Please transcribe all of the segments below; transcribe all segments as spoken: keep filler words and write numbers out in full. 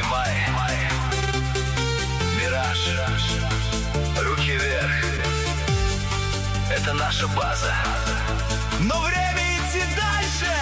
май, мираж, руки вверх. Это наша база. Но время идти дальше.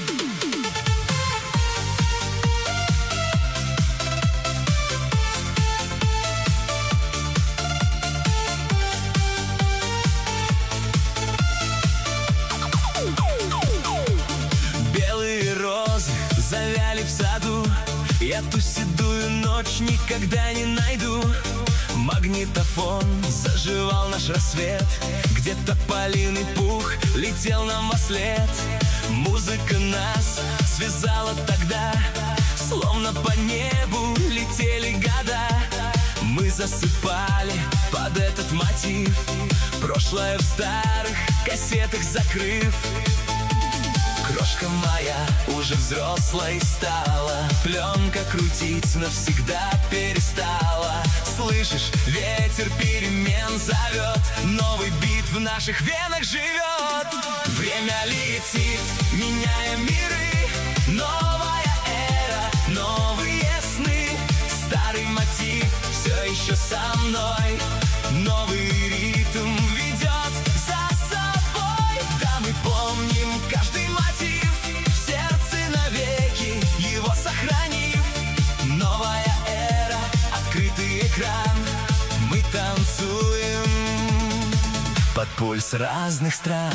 Белые розы завяли в саду. Я ту седую ночь никогда не найду. Магнитофон заживал наш рассвет. Где-то полиный пух летел нам во след. Музыка нас связала тогда, словно по небу летели года. Мы засыпали под этот мотив, прошлое в старых кассетах закрыв. Крошка моя уже взрослой стала, пленка крутить навсегда перестала. Слышишь, ветер перемен зовет, новый бит в наших венах живет. Время летит, меняя миры, новая эра, новые сны. Старый мотив все еще со мной, новый ритм ведет за собой. Да, мы помним каждый мотив, в сердце навеки его сохранив. Новая эра, открытый экран, мы танцуем под пульс разных стран.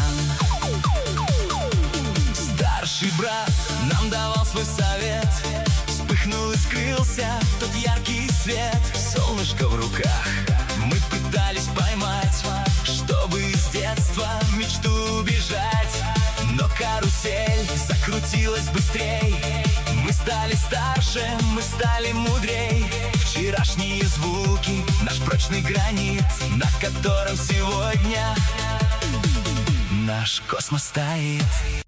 Старший брат нам давал свой совет, вспыхнул и скрылся тот яркий свет. Солнышко в руках мы пытались поймать, чтобы из детства в мечту убежать. Но карусель закрутилась быстрей, мы стали старше, мы стали мудрей. Вчерашние звуки, наш прочный гранит, на котором сегодня наш космос стоит.